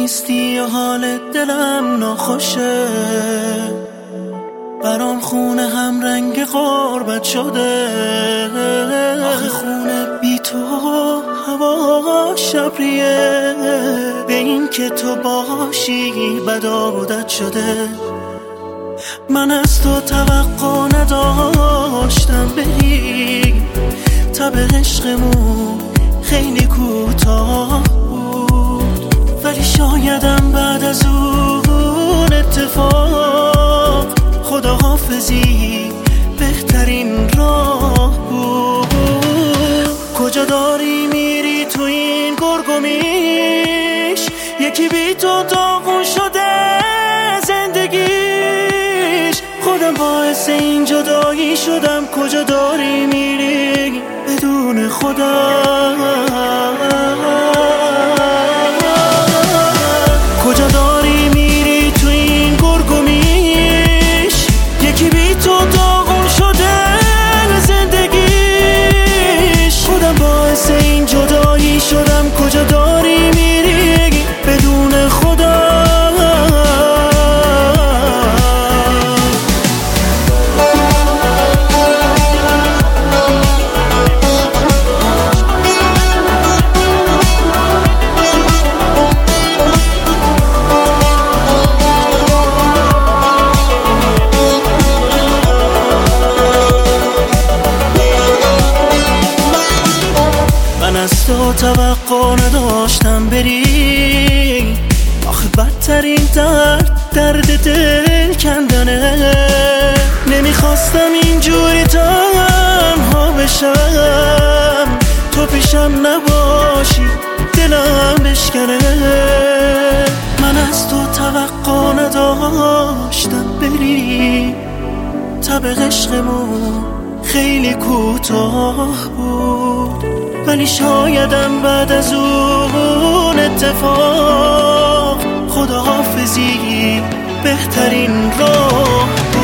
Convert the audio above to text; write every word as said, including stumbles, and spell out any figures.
نیستی و حال دلم ناخوشه، برام خونه هم رنگ غربت شده. آخه خونه بی تو هوا شبریه، به این که تو باشی بد عادت شده. من از تو توقع نداشتم بری، تب عشقمون خیلی کوتاه بود، ولی شایدم بعد از اون اتفاق خداحافظی بهترین راه بود. کجا داری میری تو این گرگومیش؟ یکی بی تو داغون شده زندگیش، خودم باعث این جدایی شدم. کجا داری میری بدون خودم؟ کجا داری میری تو این گرگومیش؟ یکی بی تو داغون شده زندگیش، خودم باعث این جدایی شدم. کجا داری میری بدون خودم؟ من از تو توقع نداشتم بری، آخه بدترین درد درد دل کندنه. نمیخواستم اینجوری تنها بشم، تو پیشم نباشی دلم بشکنه. من از تو توقع نداشتم بری، تب عشقمون خیلی کوتاه بود، ولی شایدم بعد از اون اتفاق خداحافظی بهترین راه.